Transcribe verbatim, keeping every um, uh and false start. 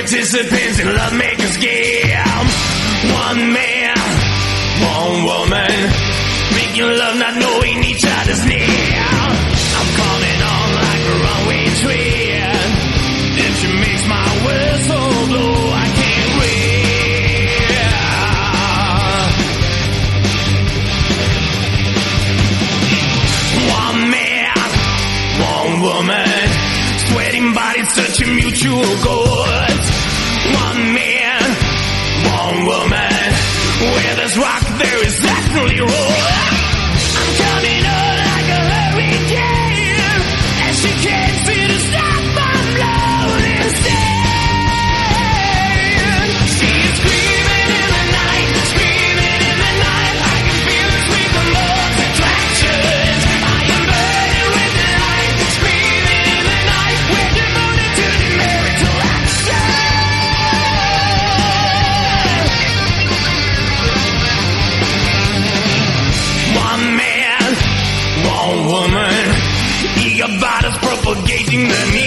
participants in love maker's game. One man, one woman, making love not knowing each other's name. I'm coming on like a runway train, and she makes my world so low I can't wait. One man, one woman, sweating bodies searching mutual goals. One man, one woman, where there's rock there is definitely roll. I'm coming on like a hurricane, and she can't see to stop my floating stain. She's screaming in the night, screaming in the night. I can feel it with the most attractions. I am burning with the light, screaming in the night. We're devoted to the marital action. One man, one woman, eager bodies propagating the need.